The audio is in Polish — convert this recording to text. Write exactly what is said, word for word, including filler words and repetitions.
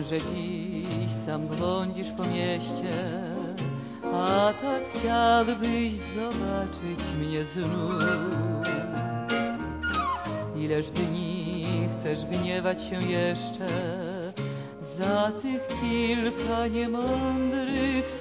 że dziś sam błądzisz po mieście, a tak chciałbyś zobaczyć mnie znów. Ileż dni chcesz gniewać się jeszcze za tych kilka niemądrych